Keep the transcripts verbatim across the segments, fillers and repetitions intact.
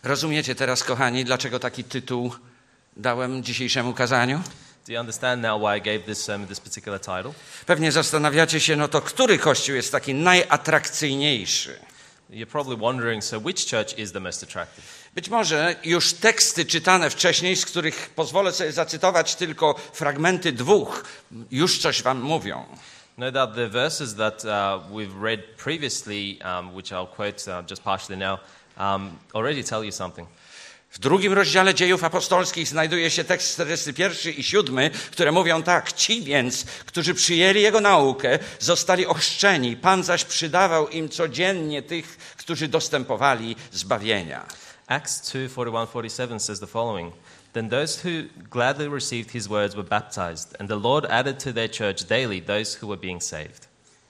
Rozumiecie teraz, kochani, dlaczego taki tytuł dałem dzisiejszemu kazaniu? Do you understand now why I gave this sermon this particular title? Pewnie zastanawiacie się, no to który kościół jest taki najatrakcyjniejszy? You're probably wondering, so which church is the most attractive? Być może już teksty czytane wcześniej, z których pozwolę sobie zacytować tylko fragmenty dwóch, już coś wam mówią. No doubt the verses that uh, we've read previously, um, which I'll quote uh, just partially now, um, already tell you something. W drugim rozdziale Dziejów Apostolskich znajduje się tekst czterdziesty pierwszy i siódmy, które mówią tak: ci więc, którzy przyjęli Jego naukę, zostali ochrzczeni, Pan zaś przydawał im codziennie tych, którzy dostępowali zbawienia. Acts two forty-one forty-seven says the following: Then those who gladly received his words were baptized, and the Lord added to their church daily those who were being saved.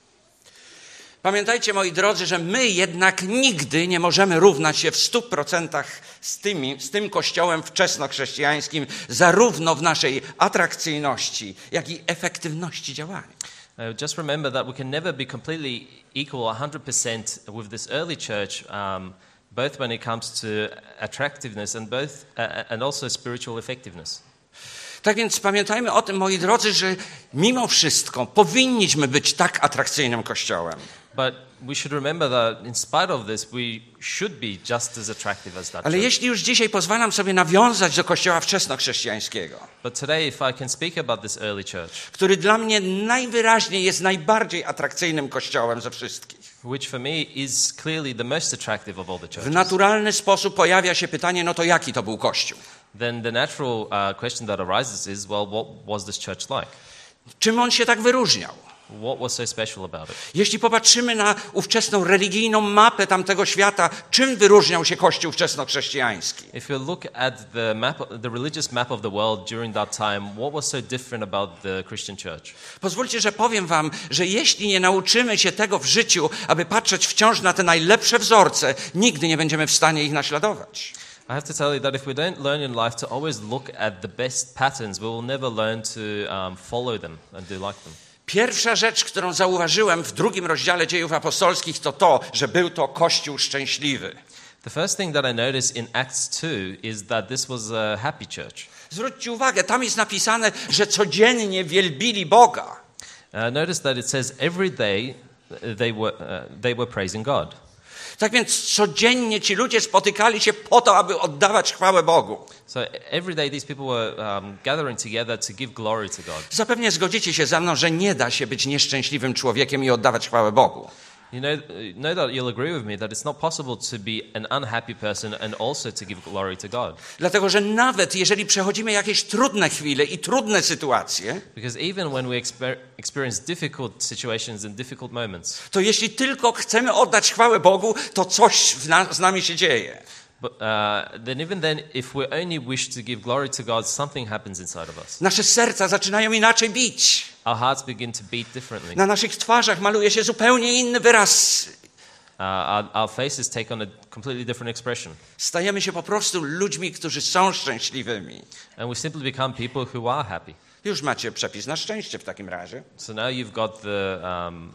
Pamiętajcie, moi drodzy, że my jednak nigdy nie możemy równać się w stu procentach z, tymi, z tym kościołem wczesnochrześcijańskim, zarówno w naszej atrakcyjności, jak i efektywności działania. Uh, just remember that we can never be completely equal one hundred percent with this early church, um, both when it comes to attractiveness and both uh, and also spiritual effectiveness. Tak więc pamiętajmy o tym, moi drodzy, że mimo wszystko powinniśmy być tak atrakcyjnym kościołem. But we should remember that in spite of this, we should be just as attractive as that Ale church. jeśli już dzisiaj pozwalam sobie nawiązać do kościoła wczesnochrześcijańskiego, But today, if I can speak about this early church, który dla mnie najwyraźniej jest najbardziej atrakcyjnym kościołem ze wszystkich, which for me is clearly the most attractive of all the w churches, naturalny sposób pojawia się pytanie, no to jaki to był kościół? then the natural uh, question that arises is, well, what was this church like? Czym on się tak wyróżniał? What was so special about it? Jeśli popatrzymy na ówczesną religijną mapę tamtego świata, czym wyróżniał się Kościół wczesnochrześcijański? If you look at the map, the religious map of the world during that time, what was so different about the Christian church? Pozwólcie, że powiem wam, że jeśli nie nauczymy się tego w życiu, aby patrzeć wciąż na te najlepsze wzorce, nigdy nie będziemy w stanie ich naśladować. I have to tell you that if we don't learn in life to always look at the best patterns, we will never learn to um, follow them and do like them. Pierwsza rzecz, którą zauważyłem w drugim rozdziale Dziejów Apostolskich, to to, że był to Kościół szczęśliwy. The first thing that I noticed in Acts two is that this was a happy church. Zwróćcie uwagę, tam jest napisane, że codziennie wielbili Boga. Uh, notice that it says every day they were, uh, they were praising God. Tak więc codziennie ci ludzie spotykali się po to, aby oddawać chwałę Bogu. So every day these people were um, gathering together to give glory to God. Zapewne zgodzicie się ze mną, że nie da się być nieszczęśliwym człowiekiem i oddawać chwałę Bogu. You know, know that you'll agree with me that it's not possible to be an unhappy person and also to give glory to God. Dlatego, że nawet jeżeli przechodzimy jakieś trudne chwile i trudne sytuacje, Because even when we exper- experience difficult situations and difficult moments, to jeśli tylko chcemy oddać chwałę Bogu, to coś w na- z nami się dzieje. but uh, then even then, if we only wish to give glory to God, something happens inside of us. Nasze serca zaczynają inaczej bić. Our hearts begin to beat differently. Na naszych twarzach maluje się zupełnie inny wyraz. Uh, our, our faces take on a completely different expression. Stajemy się po prostu ludźmi, którzy są szczęśliwymi. And we simply become people who are happy. Już macie przepis na szczęście w takim razie. So now you've got the, um,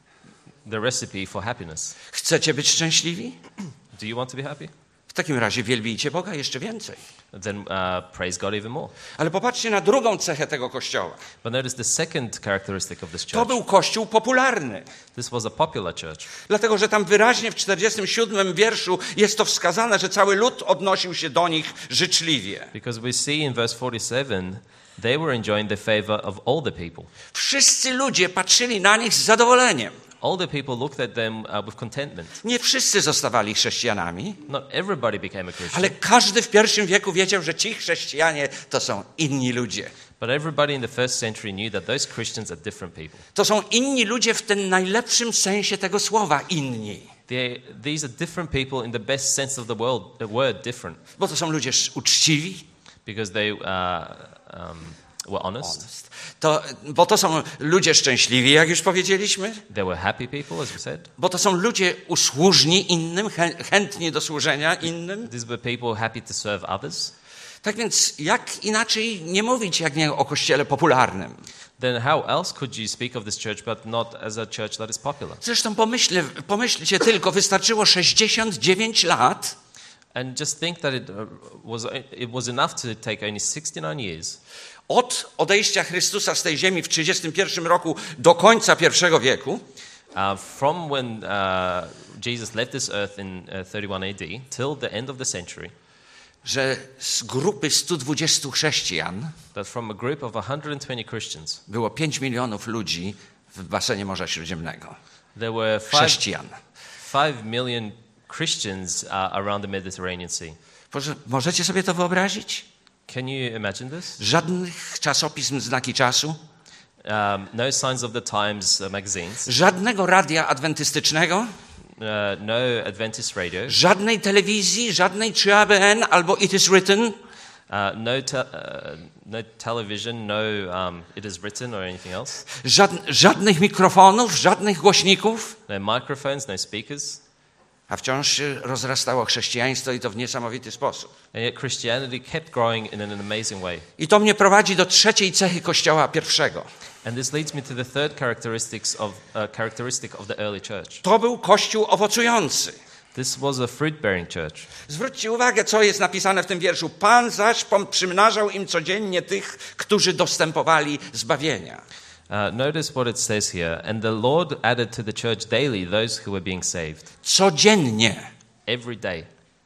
the recipe for happiness. Chcecie być szczęśliwi? Do you want to be happy? W takim razie wielbijcie Boga jeszcze więcej. Then uh, praise God even more. Ale popatrzcie na drugą cechę tego kościoła. But notice the second characteristic of this To church. był kościół popularny. This was a popular church. Dlatego, że tam wyraźnie w czterdziestym siódmym wierszu jest to wskazane, że cały lud odnosił się do nich życzliwie. Because we see in verse forty-seven, they were enjoying the favor of all the people. Wszyscy ludzie patrzyli na nich z zadowoleniem. All the people looked at them uh, with contentment. Nie wszyscy zostawali chrześcijanami, Not everybody became a Christian, ale każdy w pierwszym wieku wiedział, że ci chrześcijanie to są inni ludzie. but everybody in the first century knew that those Christians are different people. To są inni ludzie w tym najlepszym sensie tego słowa, inni. They, these are different people in the best sense of the, world, the word different, Bo to są ludzie uczciwi, because they uh, um, were honest. to, bo to są ludzie szczęśliwi, jak już powiedzieliśmy, They were happy people, as we said. bo to są ludzie usłużni innym, chę- chętni do służenia innym. These were people happy to serve others. Tak więc jak inaczej nie mówić, jak nie o kościele popularnym? Then how else could you speak of this church but not as a church that is popular? Zresztą pomyśl, pomyślcie tylko, wystarczyło sześćdziesiąt dziewięć lat, And just think that it uh, was it was enough to take only sixty-nine years. Od odejścia Chrystusa z tej ziemi w trzydziestym pierwszym roku do końca pierwszego wieku, Uh, from when uh, Jesus left this earth in uh, thirty-one A D till the end of the century, że z grupy stu dwudziestu chrześcijan that from a group of one hundred twenty Christians, było pięć milionów ludzi w basenie Morza Śródziemnego. there were five, Chrześcijan. five million Christians uh, around the Mediterranean Sea. Może, możecie sobie to wyobrazić? Can you imagine this? Żadnych czasopism Znaki Czasu, Um, no Signs of the Times uh, magazines, żadnego radia adwentystycznego, uh, no Adventist radio, żadnej telewizji, żadnej trzy A B N albo It Is Written, uh, no, te- uh, no television, no um, It Is Written or anything else, żad, żadnych mikrofonów, żadnych głośników, no microphones, no speakers, a wciąż się rozrastało chrześcijaństwo i to w niesamowity sposób. and yet Christianity kept growing in an amazing way. I to mnie prowadzi do trzeciej cechy Kościoła pierwszego. And this leads me to the third characteristics of, uh, characteristic of the early church. To był Kościół owocujący. This was a fruit-bearing church. Zwróćcie uwagę, co jest napisane w tym wierszu. Pan zaś przymnażał im codziennie tych, którzy dostępowali zbawienia. Uh, notice what it says here. And the Lord added to the church daily those who were being saved. Codziennie. Every day.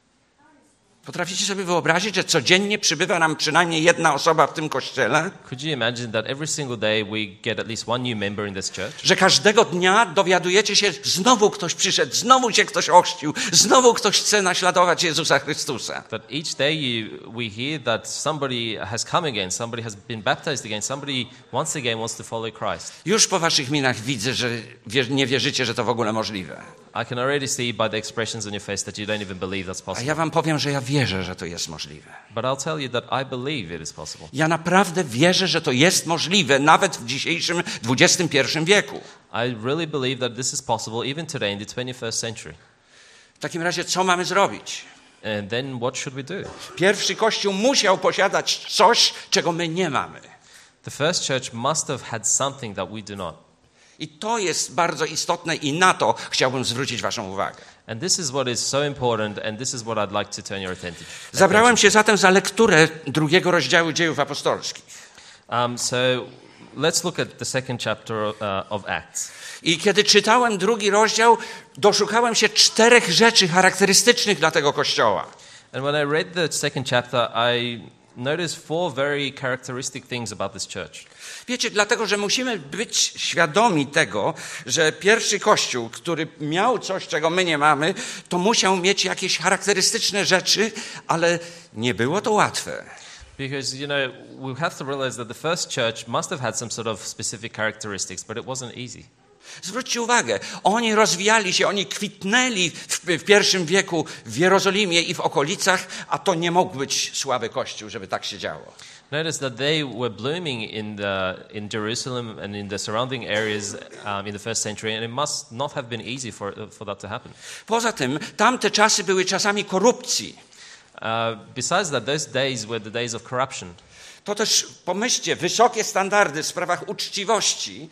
Potraficie sobie wyobrazić, że codziennie przybywa nam przynajmniej jedna osoba w tym kościele? Could you imagine that every single day we get at least one new member in this church? Że każdego dnia dowiadujecie się, znowu ktoś przyszedł, znowu się ktoś ochrzcił, znowu ktoś chce naśladować Jezusa Chrystusa. That each day you, we hear that somebody has come again, somebody has been baptized again, somebody once again wants to follow Christ. Już po waszych minach widzę, że wie, nie wierzycie, że to w ogóle możliwe. I can already see by the expressions on your face that you don't even believe that's A possible. ja wam powiem, że ja wierzę, że to jest możliwe. But I'll tell you that I believe it is possible. Ja naprawdę wierzę, że to jest możliwe, nawet w dzisiejszym dwudziestym pierwszym wieku. I really believe that this is possible even today in the twenty-first century. W takim razie co mamy zrobić? And then what should we do? Pierwszy Kościół musiał posiadać coś, czego my nie mamy. The first church must have had something that we do not. I to jest bardzo istotne i na to chciałbym zwrócić waszą uwagę. And this is what is so important, and this is what I'd like to turn your attention. Zabrałem się zatem za lekturę drugiego rozdziału Dziejów Apostolskich. Um, so let's look at the second chapter uh, of Acts. I kiedy czytałem drugi rozdział, doszukałem się czterech rzeczy charakterystycznych dla tego kościoła. And when I read the second chapter, I noticed four very characteristic things about this church. Wiecie, dlatego, że musimy być świadomi tego, że pierwszy Kościół, który miał coś, czego my nie mamy, to musiał mieć jakieś charakterystyczne rzeczy, ale nie było to łatwe. Because, you know, we have to realize that the first church must have had some sort of specific characteristics, but it wasn't easy. Zwróćcie uwagę, oni rozwijali się, oni kwitnęli w, w pierwszym wieku w Jerozolimie i w okolicach, a to nie mógł być słaby Kościół, żeby tak się działo. Notice that they were blooming in the in Jerusalem and in the surrounding areas um, in the first century, and it must not have been easy for for that to happen. Poza tym, tamte czasy były czasami korupcji. Uh, besides that, those days were the days of corruption. To też, pomyślcie, wysokie standardy w sprawach uczciwości,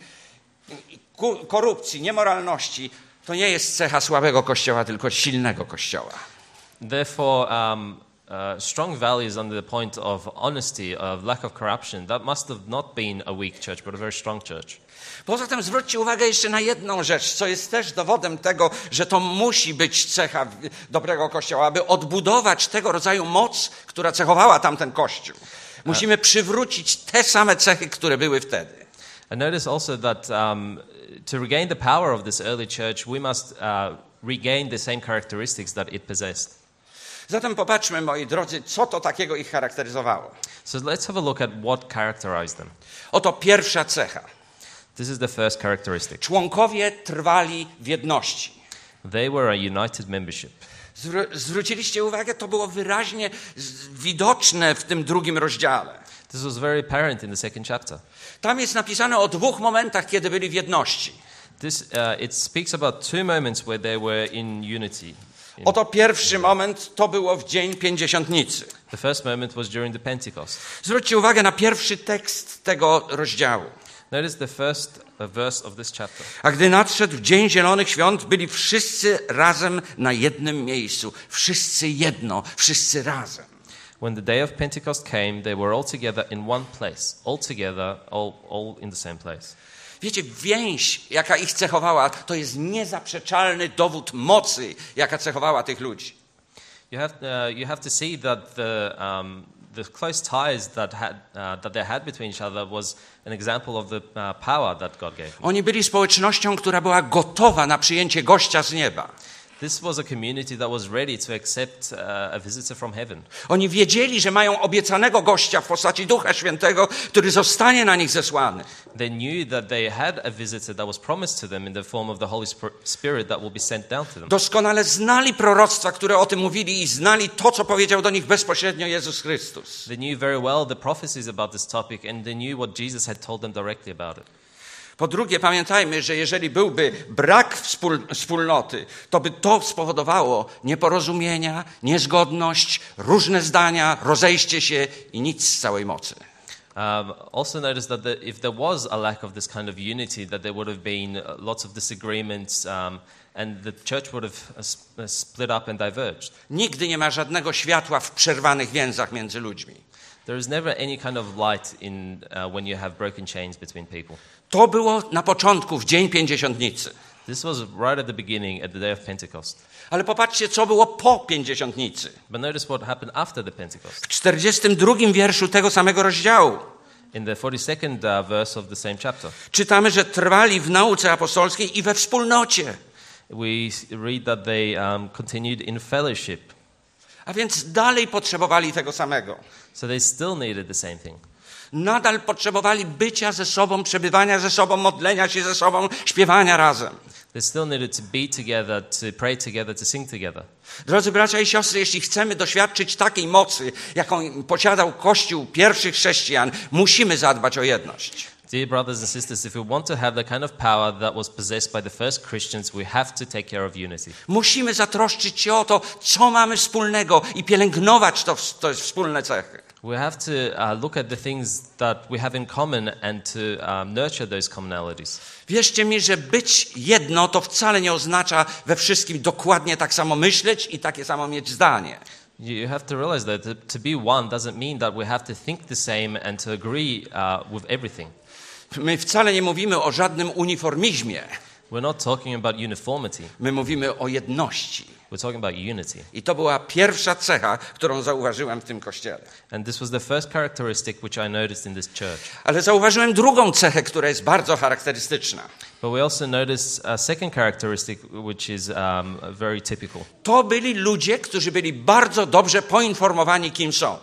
korupcji, niemoralności, to nie jest cecha słabego Kościoła, tylko silnego Kościoła. Therefore, um, uh, strong values under the point of honesty, of lack of corruption, that must have not been a weak church, but a very strong church. Poza tym zwróćcie uwagę jeszcze na jedną rzecz, co jest też dowodem tego, że to musi być cecha dobrego Kościoła, aby odbudować tego rodzaju moc, która cechowała tamten Kościół. Musimy przywrócić te same cechy, które były wtedy. And notice also that um, to regain the power of this early church, we must uh, regain the same characteristics that it possessed. Zatem popatrzmy, moi drodzy, co to takiego ich charakteryzowało. So let's have a look at what characterized them. Oto pierwsza cecha. This is the first characteristic. Członkowie trwali w jedności. They were a united membership. Zwr- zwróciliście uwagę, to było wyraźnie z- widoczne w tym drugim rozdziale. This was very apparent in the second chapter. Tam jest napisane o dwóch momentach, kiedy byli w jedności. This, uh, it speaks about two moments where they were in unity. In- Oto pierwszy moment to było w dzień Pięćdziesiątnicy. The first moment was during the Pentecost. Zwróćcie uwagę na pierwszy tekst tego rozdziału. Notice the first uh, verse of this chapter. A gdy nadszedł Dzień Zielonych Świąt, byli wszyscy razem na jednym miejscu. Wszyscy jedno, wszyscy razem. When the day of Pentecost came, they were all together in one place. All together, all, all in the same place. Wiecie, więź, jaka ich cechowała, to jest niezaprzeczalny dowód mocy, jaka cechowała tych ludzi. You have, uh, you have to see that the, um, the close ties that, had, uh, that they had between each other was an example of the uh, power that God gave them. Oni byli społecznością, która była gotowa na przyjęcie gościa z nieba. This was a community that was ready to accept uh, a visitor from heaven. Oni wiedzieli, że mają obiecanego gościa w postaci Ducha Świętego, który zostanie na nich zesłany. They knew that they had a visitor that was promised to them in the form of the Holy Spirit that will be sent down to them. Doskonale znali proroctwa, które o tym mówili i znali to, co powiedział do nich bezpośrednio Jezus Chrystus. They knew very well the prophecies about this topic and they knew what Jesus had told them directly about it. Po drugie, pamiętajmy, że jeżeli byłby brak wspól, wspólnoty, to by to spowodowało nieporozumienia, niezgodność, różne zdania, rozejście się i nic z całej mocy. Um, also notice that the, if there was a lack of this kind of unity, that there would have been uh, lots of disagreements um, and the church would have uh, sp- uh, split up and diverged. Nigdy nie ma żadnego światła w przerwanych więzach między ludźmi. There is never any kind of light in uh, when you have broken chains between people. To było na początku, w Dzień Pięćdziesiątnicy. This was right at the beginning, at the day of Pentecost. Ale popatrzcie, co było po Pięćdziesiątnicy. But notice what happened after the Pentecost. W czterdziestym drugim wierszu tego samego rozdziału In the forty-second uh, verse of the same chapter, czytamy, że trwali w nauce apostolskiej i we wspólnocie. we read that they um, continued in fellowship. A więc dalej potrzebowali tego samego. So they still needed the same thing. Nadal potrzebowali bycia ze sobą, przebywania ze sobą, modlenia się ze sobą, śpiewania razem. They still needed to be together, to pray together, to sing together. Drodzy bracia i siostry, jeśli chcemy doświadczyć takiej mocy, jaką posiadał Kościół pierwszych chrześcijan, musimy zadbać o jedność. Dear brothers and sisters, if we want to have the kind of power that was possessed by the first Christians, we have to take care of unity. Musimy zatroszczyć się o to, co mamy wspólnego i pielęgnować to, to wspólne cechy. We have to uh, look at the things that we have in common and to um, nurture those commonalities. Wierzcie mi, że być jedno to wcale nie oznacza we wszystkim dokładnie tak samo myśleć i takie samo mieć zdanie. You have to realize that to, to be one doesn't mean that we have to think the same and to agree uh, with everything. My wcale nie mówimy o żadnym uniformizmie. We're not talking about uniformity. My mówimy o jedności. We're talking about unity. I to była pierwsza cecha, którą zauważyłem w tym kościele. And this was the first characteristic which I noticed in this church. Ale zauważyłem drugą cechę, która jest bardzo charakterystyczna. But we also noticed a second characteristic which is um, very typical. To byli ludzie, którzy byli bardzo dobrze poinformowani, kim są.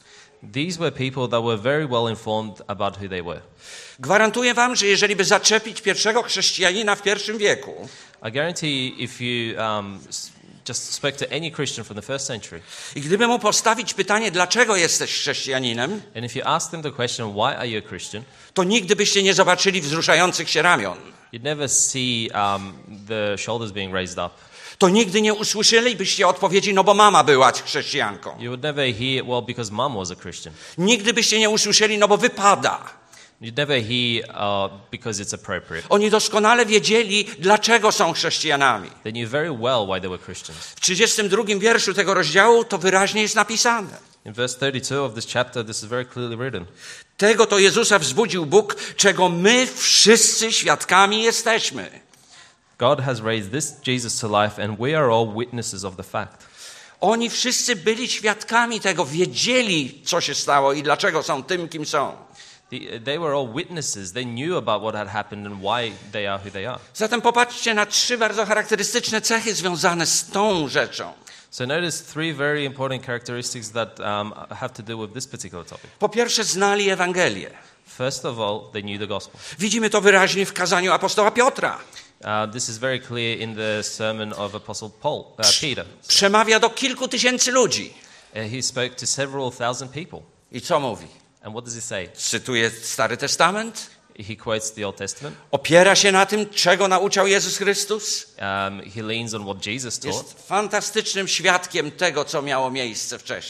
These were people that were very well informed about who they were. Gwarantuję wam, że jeżeli by zaczepić pierwszego chrześcijanina w pierwszym wieku, I guarantee if you um, just spoke to any Christian from the first century, i gdyby mu postawić pytanie, dlaczego jesteś chrześcijaninem, and if you ask them the question, why are you a Christian, to nigdy byście nie zobaczyli wzruszających się ramion. you'd never see um, the shoulders being raised up. To nigdy nie usłyszelibyście odpowiedzi, no bo mama była chrześcijanką. You would never hear, well, because mum was a Christian. Nigdy byście nie usłyszeli, no bo wypada. You'd never hear, uh, because it's appropriate. Oni doskonale wiedzieli, dlaczego są chrześcijanami. They knew very well why they were Christians. W trzydziestym drugim wierszu tego rozdziału to wyraźnie jest napisane. In verse thirty-two of this chapter, this is very clearly written. Tego to Jezusa wzbudził Bóg, czego my wszyscy świadkami jesteśmy. God has raised this Jesus to life, and we are all witnesses of the fact. Oni wszyscy byli świadkami tego, wiedzieli, co się stało i dlaczego są tym, kim są. The, they were all witnesses. They knew about what had happened and why they are who they are. Zatem popatrzcie na trzy bardzo charakterystyczne cechy związane z tą rzeczą. So notice three very important characteristics that um, have to do with this particular topic. Po pierwsze, znali Ewangelię. First of all, they knew the gospel. Widzimy to wyraźnie w kazaniu apostoła Piotra. Uh, this is very clear in the sermon of Apostle Paul, uh, Peter. Przemawia do kilku tysięcy ludzi. Uh, he spoke to several thousand people. I co mówi? And what does he say? Cytuje Stary Testament. He quotes the Old Testament. Opiera się na tym, czego nauczał Jezus Chrystus. Um, he leans on what Jesus taught. Jest fantastycznym świadkiem tego, co miało miejsce wcześniej.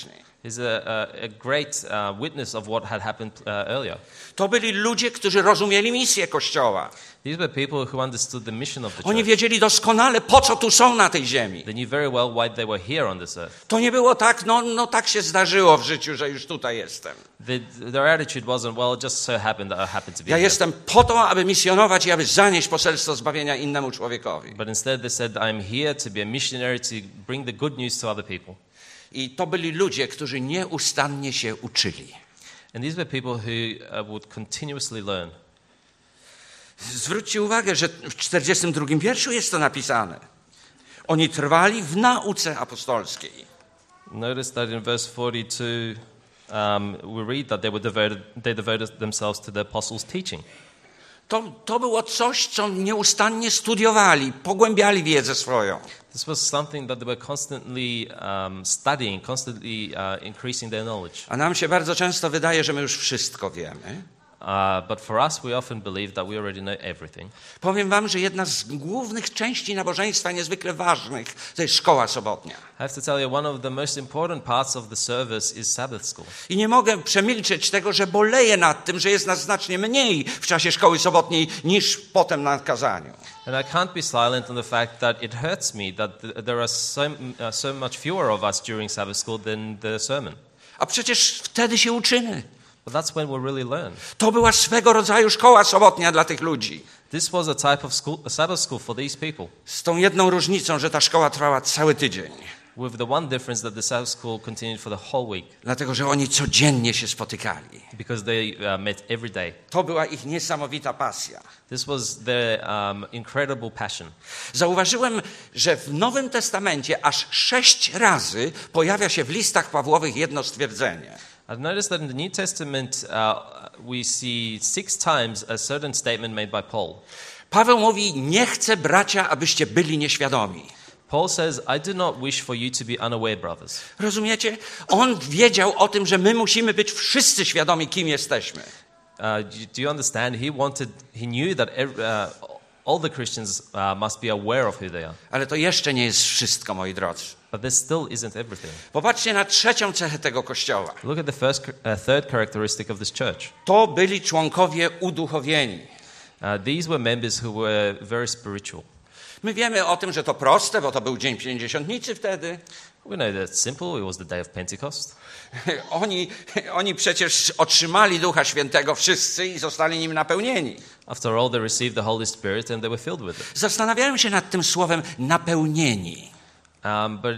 He's a, a, a great uh, witness of what had happened uh, earlier. To byli ludzie, którzy rozumieli misję Kościoła. These were people who understood the mission of the Oni church. wiedzieli doskonale, po co tu są na tej ziemi. They knew very well why they were here on this earth. To nie było tak, no, no tak się zdarzyło w życiu, że już tutaj jestem. The, their attitude wasn't, well, it just so happened that I happened to be Ja here. jestem po to, aby misjonować i aby zanieść poselstwo zbawienia innemu człowiekowi. But instead they said, I'm here to be a missionary, to bring the good news to other people. I to byli ludzie, którzy nieustannie się uczyli. And these were people who uh, would continuously learn. Zwróćcie uwagę, że w czterdziestym drugim wierszu jest to napisane. Oni trwali w nauce apostolskiej. Notice that in verse forty-two, um, we read that they were devoted, they devoted themselves to the apostles' teaching. To, to było coś, co nieustannie studiowali, pogłębiali wiedzę swoją. This was something that they were constantly um, studying, constantly uh, increasing their knowledge. A nam się bardzo często wydaje, że my już wszystko wiemy. Uh, but for us, we often believe that we already know everything. Powiem wam, że jedna z głównych części nabożeństwa, niezwykle ważnych, to jest szkoła sobotnia. I have to tell you, one of the most important parts of the service is Sabbath school. I nie mogę przemilczeć tego, że boleję nad tym, że jest nas znacznie mniej w czasie szkoły sobotniej niż potem na kazaniu. And I can't be silent on the fact that it hurts me that th- there are so, uh, so much fewer of us during Sabbath school than the sermon. A przecież wtedy się uczymy. But that's when we really learn. To była swego rodzaju szkoła sobotnia dla tych ludzi. This was a type of school, a Sabbath school for these people. Z tą jedną różnicą, że ta szkoła trwała cały tydzień. With the one difference that the Sabbath school continued for the whole week. Dlatego, że oni codziennie się spotykali. Because they uh, met every day. To była ich niesamowita pasja. This was their um, incredible passion. Zauważyłem, że w Nowym Testamencie aż sześć razy pojawia się w listach Pawłowych jedno stwierdzenie. I've noticed that in the New Testament uh, we see six times a certain statement made by Paul. Paweł mówi, nie chcę, bracia, abyście byli nieświadomi. Paul says, I do not wish for you to be unaware, brothers. Rozumiecie? On wiedział o tym, że my musimy być wszyscy świadomi, kim jesteśmy. Uh, do you understand? He wanted, he knew that every, uh, all the Christians uh, must be aware of who they are. Ale to jeszcze nie jest wszystko, moi drodzy. But this still isn't everything. Popatrzcie na trzecią cechę tego kościoła. Look at the first, uh, third characteristic of this church. To byli członkowie uduchowieni. Uh, these were members who were very spiritual. My wiemy o tym, że to proste, bo to był Dzień Pięćdziesiątnicy wtedy. We know that it's simple. It was the day of Pentecost. Oni, oni przecież otrzymali Ducha Świętego wszyscy i zostali nim napełnieni. After all, they received the Holy Spirit and they were filled with it. Zastanawiałem się nad tym słowem napełnieni. Um, but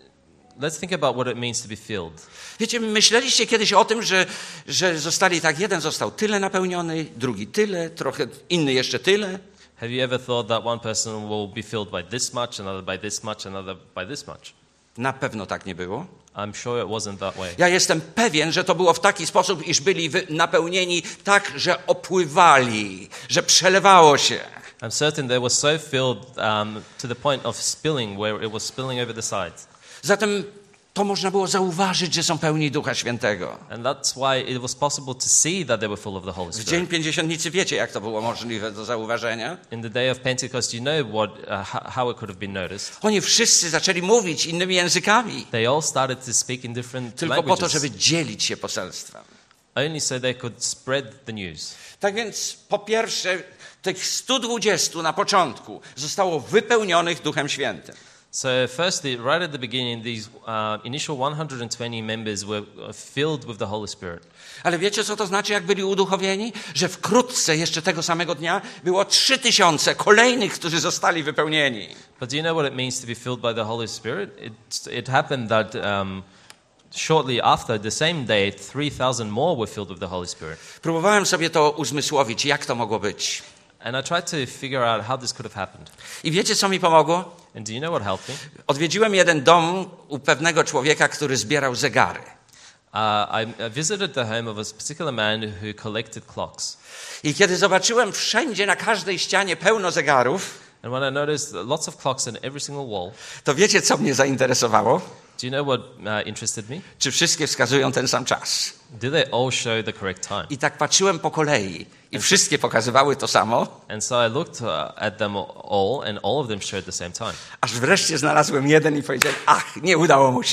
let's think about what it means to be filled. Wiecie, myśleliście kiedyś o tym, że, że zostali tak, jeden został tyle napełniony, drugi tyle, trochę inny jeszcze tyle. Have you ever thought that one person will be filled by this much, another by this much, another by this much? Na pewno tak nie było. I'm sure it wasn't that way. Ja jestem pewien, że to było w taki sposób, iż byli wy- napełnieni tak, że opływali, że przelewało się. I'm certain they were so filled um, to the point of spilling, where it was spilling over the sides. Zatem to można było zauważyć, że są pełni Ducha Świętego. And that's why it was possible to see that they were full of the Holy W Dzień Spirit. Pięćdziesiątnicy wiecie, jak to było możliwe do zauważenia? In the day of Pentecost, you know what, uh, ho- how it could have been noticed. Oni wszyscy zaczęli mówić innymi językami, They all started to speak in different tylko po to, languages, żeby dzielić się poselstwem. only so they could spread the news. Tak więc po pierwsze, tych stu dwudziestu na początku zostało wypełnionych Duchem Świętym. So firstly, right at the beginning, these uh, initial one hundred twenty members were uh, filled with the Holy Spirit. Ale wiecie, co to znaczy, jak byli uduchowieni? Że wkrótce, jeszcze tego samego dnia, było trzy tysiące kolejnych, którzy zostali wypełnieni. But do you know what it means to be filled by the Holy Spirit? It, it happened that um, shortly after, the same day, three thousand more were filled with the Holy Spirit. Próbowałem sobie to uzmysłowić, jak to mogło być. And I tried to figure out how this could have happened. I wiecie, co mi pomogło? And do you know what helped me? Odwiedziłem jeden dom u pewnego człowieka, który zbierał zegary. Uh, I, I visited the home of a particular man who collected clocks. I kiedy zobaczyłem wszędzie, na każdej ścianie pełno zegarów, And when I noticed lots of clocks on every single wall, to wiecie, co mnie zainteresowało? do you know what uh, interested me? Czy wszystkie wskazują ten sam czas? Do they all show the correct time? I tak patrzyłem po kolei i wszystkie pokazywały to samo, And so I looked uh, at them all, and all of them showed the same time. aż wreszcie znalazłem jeden i powiedziałem, ach, nie udało mu się.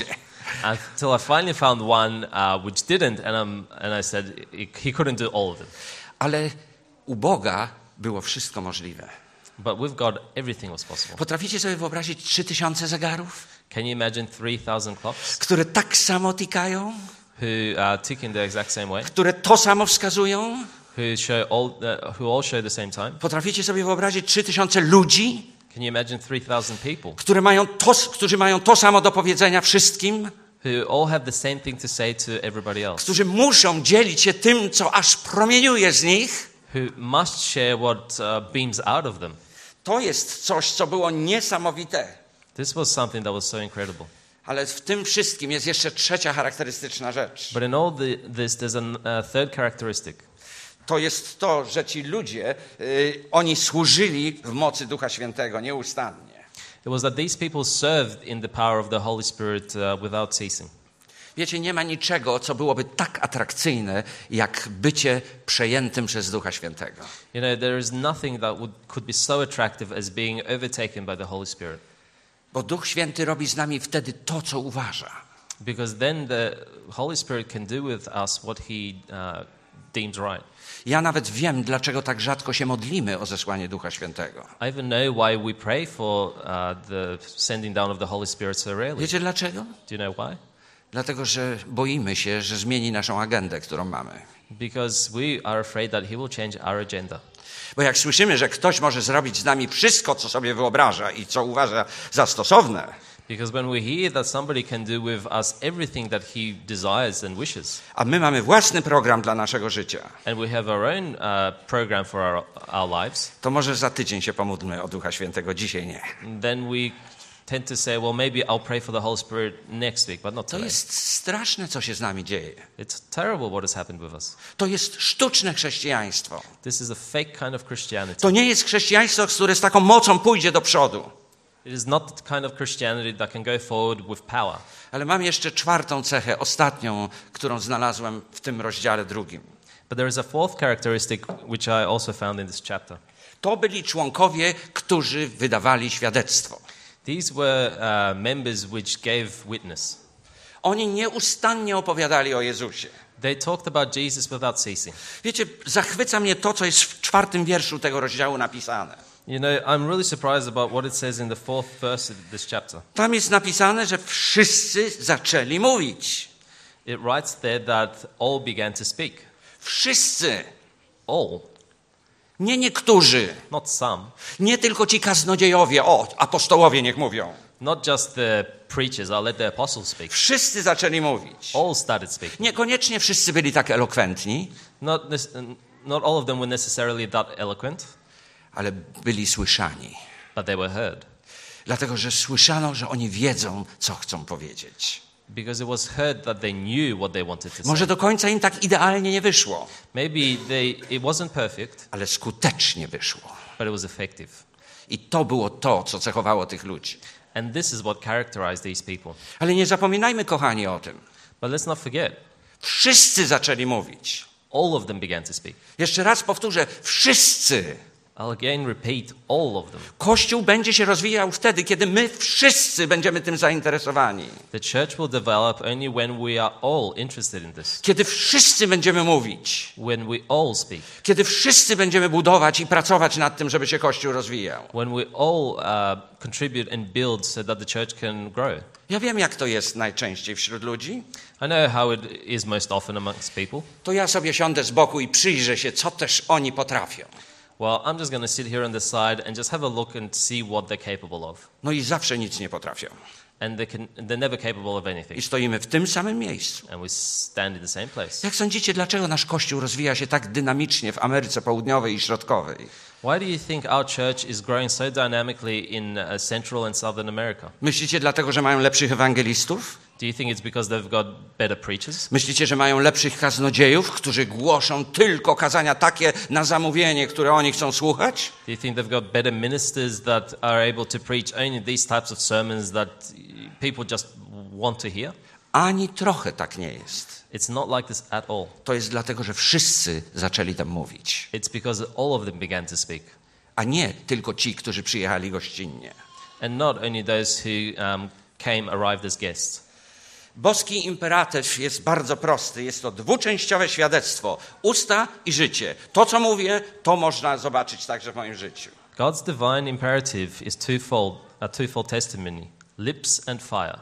Until I finally found one uh, which didn't, and, um, and I said he couldn't do all of them. Ale u Boga było wszystko możliwe. But with God, everything was possible. Potraficie sobie wyobrazić trzy tysiące zegarów, Can you imagine three thousand clocks które tak samo tikają, who uh, tick in the exact same way, które to samo wskazują? who show all, uh, who all show the same time? Potraficie sobie wyobrazić trzy tysiące ludzi, Can you imagine three thousand people które mają to, którzy mają to samo do powiedzenia wszystkim, who all have the same thing to say to everybody else, którzy muszą dzielić się tym, co aż promieniuje z nich? who must share what uh, beams out of them? To jest coś, co było niesamowite. This was something that was so incredible. Ale w tym wszystkim jest jeszcze trzecia charakterystyczna rzecz. But in all the, this, there's a uh, third characteristic. To jest to, że ci ludzie, y, oni służyli w mocy Ducha Świętego nieustannie. It was that these people served in the power of the Holy Spirit uh, without ceasing. Wiecie, nie ma niczego, co byłoby tak atrakcyjne, jak bycie przejętym przez Ducha Świętego. You know, there is nothing that would, could be so attractive as being overtaken by the Holy Spirit. Bo Duch Święty robi z nami wtedy to, co uważa. Because then the Holy Spirit can do with us what He uh, deems right. Ja nawet wiem, dlaczego tak rzadko się modlimy o zesłanie Ducha Świętego. I even know why we pray for uh, the sending down of the Holy Spirit so rarely. Wiecie dlaczego? Do you know why? Dlatego, że boimy się, że zmieni naszą agendę, którą mamy. Because we are afraid that He will change our agenda. Bo jak słyszymy, że ktoś może zrobić z nami wszystko, co sobie wyobraża i co uważa za stosowne, Because when we hear that somebody can do with us everything that He desires and wishes, a my mamy własny program dla naszego życia, and we have our own uh, program for our, our lives, to może za tydzień się pomódlmy o Ducha Świętego, dzisiaj nie. then we tend to say, well, maybe I'll pray for the Holy Spirit next week, but not To today. jest straszne, co się z nami dzieje. It's terrible what has happened with us. To jest sztuczne chrześcijaństwo. This is a fake kind of Christianity. To nie jest chrześcijaństwo, które z taką mocą pójdzie do przodu. It is not the kind of Christianity that can go forward with power. Ale mam jeszcze czwartą cechę, ostatnią, którą znalazłem w tym rozdziale drugim. But there is a fourth characteristic which I also found in this chapter. To byli członkowie, którzy wydawali świadectwo. These were uh, members which gave witness. Oni nieustannie opowiadali o Jezusie. They talked about Jesus without ceasing. Wiecie, zachwyca mnie to, co jest w czwartym wierszu tego rozdziału napisane. You know, I'm really surprised about what it says in the fourth verse of this chapter. Tam jest napisane, że wszyscy zaczęli mówić. It writes there that all began to speak. Wszyscy. All, Nie niektórzy. not some. Nie tylko ci kaznodziejowie, o, apostołowie niech mówią. Not just the preachers, I'll let the apostles speak. Wszyscy zaczęli mówić. All started speaking. Niekoniecznie wszyscy byli tak elokwentni, Not, nec- not all of them were necessarily that eloquent, ale byli słyszani. but they were heard. Dlatego, że słyszano, że oni wiedzą, co chcą powiedzieć. Because it was heard that they knew what they wanted to say. Może do końca im tak idealnie nie wyszło, Maybe they, it wasn't perfect, ale skutecznie wyszło. but it was effective. I to było to, co cechowało tych ludzi. And this is what characterized these people. Ale nie zapominajmy, kochani, o tym. But let's not forget, Wszyscy zaczęli mówić. all of them began to speak. Jeszcze raz powtórzę, wszyscy. I'll again repeat, all of them. Kościół będzie się rozwijał wtedy, kiedy my wszyscy będziemy tym zainteresowani. The church will develop only when we are all interested in this. Kiedy wszyscy będziemy mówić. When we all speak. Kiedy wszyscy będziemy budować i pracować nad tym, żeby się Kościół rozwijał. When we all uh, contribute and build so that the church can grow. Ja wiem, jak to jest najczęściej wśród ludzi. I know how it is most often amongst people. To ja sobie siądę z boku i przyjrzę się, co też oni potrafią. Well, I'm just going to sit here on the side and just have a look and see what they're capable of. No i zawsze nic nie potrafią. And they can, they're never capable of I anything. stoimy w tym samym miejscu. And we stand in the same place. Jak sądzicie, dlaczego nasz Kościół rozwija się tak dynamicznie w Ameryce Południowej i Środkowej? Why do you think our church is growing so dynamically in uh, Central and Southern America? Myślicie dlatego, że mają lepszych ewangelistów? Do you think it's because they've got better preachers? Myślicie, że mają lepszych kaznodziejów, którzy głoszą tylko kazania takie na zamówienie, które oni chcą słuchać? Do you think they've got better ministers that are able to preach only these types of sermons that people just want to hear? Ani trochę tak nie jest. It's not like this at all. To jest dlatego, że wszyscy zaczęli tam mówić, It's because all of them began to speak. a nie tylko ci, którzy przyjechali gościnnie. And not only those who um, came, arrived as guests. Boski imperatyw jest bardzo prosty. Jest to dwuczęściowe świadectwo. Usta i życie. To, co mówię, to można zobaczyć także w moim życiu. God's divine imperative is twofold, a twofold testimony, lips and fire.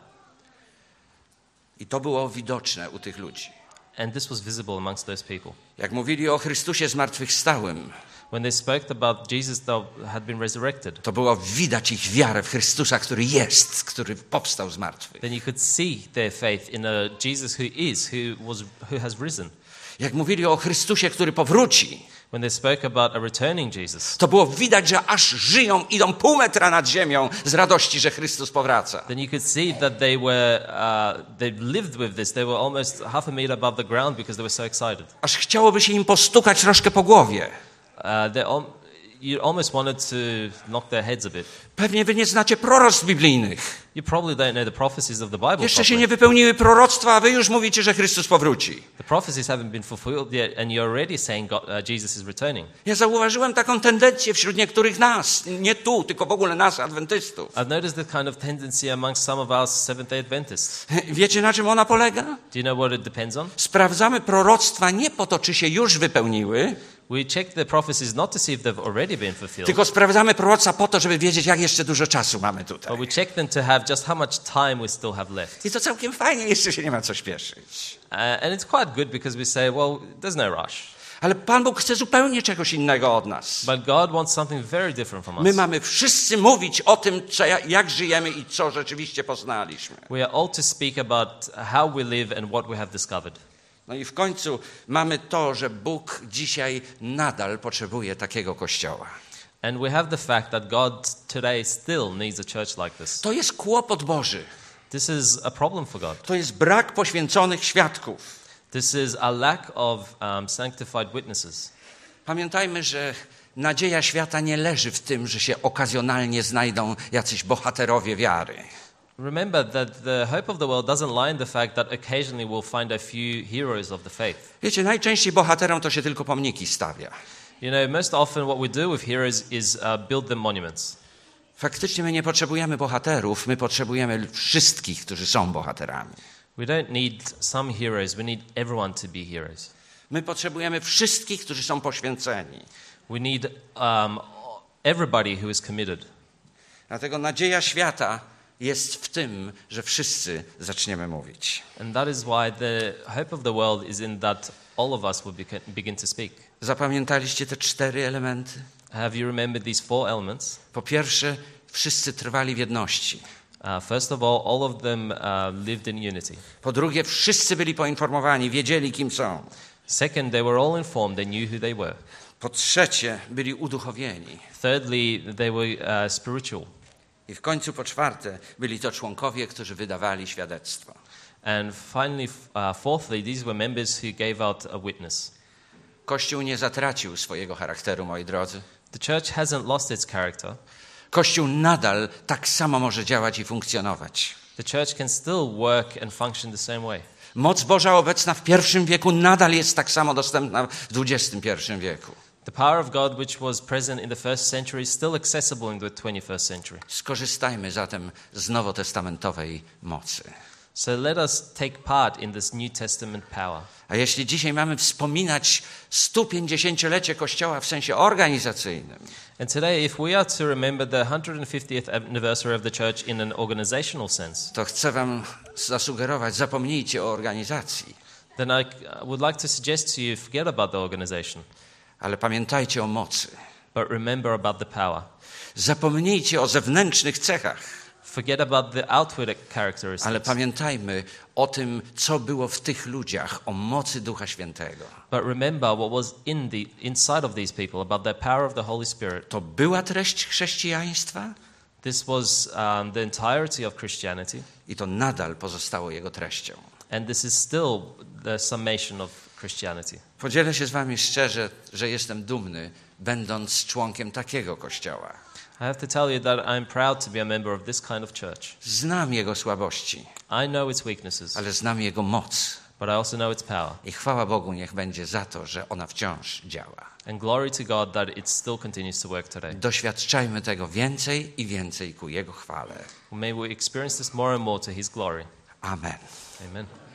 I to było widoczne u tych ludzi. And this was visible amongst those people. Jak mówili o Chrystusie zmartwychwstałym, When they spoke about Jesus that had been resurrected, to było widać ich wiarę w Chrystusa, który jest, który powstał z martwych. then you could see their faith in a Jesus who is, who was, who has risen. Jak mówili o Chrystusie, który powróci, When they spoke about a returning Jesus, to było widać, że aż żyją, idą pół metra nad ziemią z radości, że Chrystus powraca. then you could see that they were, uh, they lived with this. They were almost half a meter above the ground because they were so excited. Aż chciałoby się im postukać troszkę po głowie. Uh, they al- you almost wanted to knock their heads a bit. Pewnie wy nie znacie proroctw biblijnych. You probably don't know the prophecies of the Bible Jeszcze się properly. nie wypełniły proroctwa, a wy już mówicie, że Chrystus powróci. The prophecies haven't been fulfilled yet, and you're already saying God, uh, Jesus is returning. Ja zauważyłem taką tendencję wśród niektórych nas, nie tu, tylko w ogóle nas, adwentystów. I've noticed that kind of tendency amongst some of us Seventh-day Adventists. Wiecie, na czym ona polega? Do you know what it depends on? Sprawdzamy proroctwa nie po to, czy się już wypełniły, We check the prophecies not to see if they've already been fulfilled, tylko sprawdzamy proroctwa po to, żeby wiedzieć, jak jeszcze dużo czasu mamy tutaj. but we check them to have just how much time we still have left. I to całkiem fajnie, jeszcze się nie ma co śpieszyć. Uh, and it's quite good because we say, well, there's no rush. Ale Pan Bóg chce zupełnie czegoś innego od nas. But God wants something very different from My us. mamy wszyscy mówić o tym, co, jak żyjemy i co rzeczywiście poznaliśmy. We are all to speak about how we live and what we have discovered. No i w końcu mamy to, że Bóg dzisiaj nadal potrzebuje takiego kościoła. And we have the fact that God today still needs a church like this. To jest kłopot Boży. This is a problem for God. To jest brak poświęconych świadków. This is a lack of um, sanctified witnesses. Pamiętajmy, że nadzieja świata nie leży w tym, że się okazjonalnie znajdą jacyś bohaterowie wiary. Remember that the hope of the world doesn't lie in the fact that occasionally we'll find a few heroes of the faith. Wiecie, najczęściej bohaterom to się tylko pomniki stawia. You know, most often what we do with heroes is uh, build them monuments. Faktycznie my nie potrzebujemy bohaterów, my potrzebujemy wszystkich, którzy są bohaterami. We don't need some heroes, we need everyone to be heroes. My potrzebujemy wszystkich, którzy są poświęceni. We need um, everybody who is committed. Dlatego nadzieja świata jest w tym, że wszyscy zaczniemy mówić. And that is why the hope of the world is in that all of us will beca- begin to speak. Zapamiętaliście te cztery elementy? Have you remembered these four elements? Po pierwsze, wszyscy trwali w jedności. Uh, first of all, all of them uh, lived in unity. Po drugie, wszyscy byli poinformowani, wiedzieli, kim są. Second, they were all informed, they knew who they were. Po trzecie, byli uduchowieni. Thirdly, they were uh, spiritual. I w końcu po czwarte, byli to członkowie, którzy wydawali świadectwo. And finally, uh, fourthly, these were members who gave out a witness. Kościół nie zatracił swojego charakteru, moi drodzy. The church hasn't lost its character. Kościół nadal tak samo może działać i funkcjonować. The church can still work and function the same way. Moc Boża obecna w pierwszym wieku nadal jest tak samo dostępna w dwudziestym pierwszym wieku. The power of God, which was present in the first century, is still accessible in the twenty-first century. Skorzystajmy zatem z nowotestamentowej mocy. So let us take part in this New Testament power. A jeśli dzisiaj mamy wspominać sto pięćdziesięciolecie Kościoła w sensie organizacyjnym, And today, if we are to remember the one hundred fiftieth anniversary of the church in an organizational sense, to chcę wam zasugerować, zapomnijcie o organizacji, then I would like to suggest to you, forget about the organization, ale pamiętajcie o mocy. but remember about the power. Zapomnijcie o zewnętrznych cechach, Forget about the outward ale characteristics, pamiętajmy o tym, co było w tych ludziach, o mocy Ducha Świętego. but remember what was in the inside of these people, about the power of the Holy Spirit. To była treść chrześcijaństwa This was um, the entirety of Christianity, i to nadal pozostało jego treścią. and this is still the summation of Christianity. Podzielę się z wami szczerze, że jestem dumny, będąc członkiem takiego kościoła. I have to tell you that I'm proud to be a member of this kind of church. Znam jego słabości, I know its weaknesses, ale znam jego moc. but I also know its power. I chwała Bogu niech będzie za to, że ona wciąż działa. And glory to God that it still continues to work today. Doświadczajmy tego więcej i więcej ku Jego chwale. May we experience this more and more to His glory. Amen. Amen.